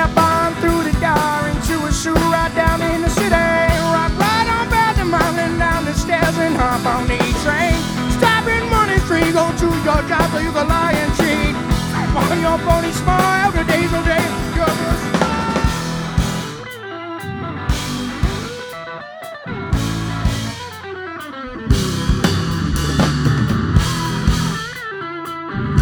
Step on through the door into a shoe right down in the city. Rock right on past the mountain, down the stairs and hop on the train. Stop in Money Street, go to your job so you can lie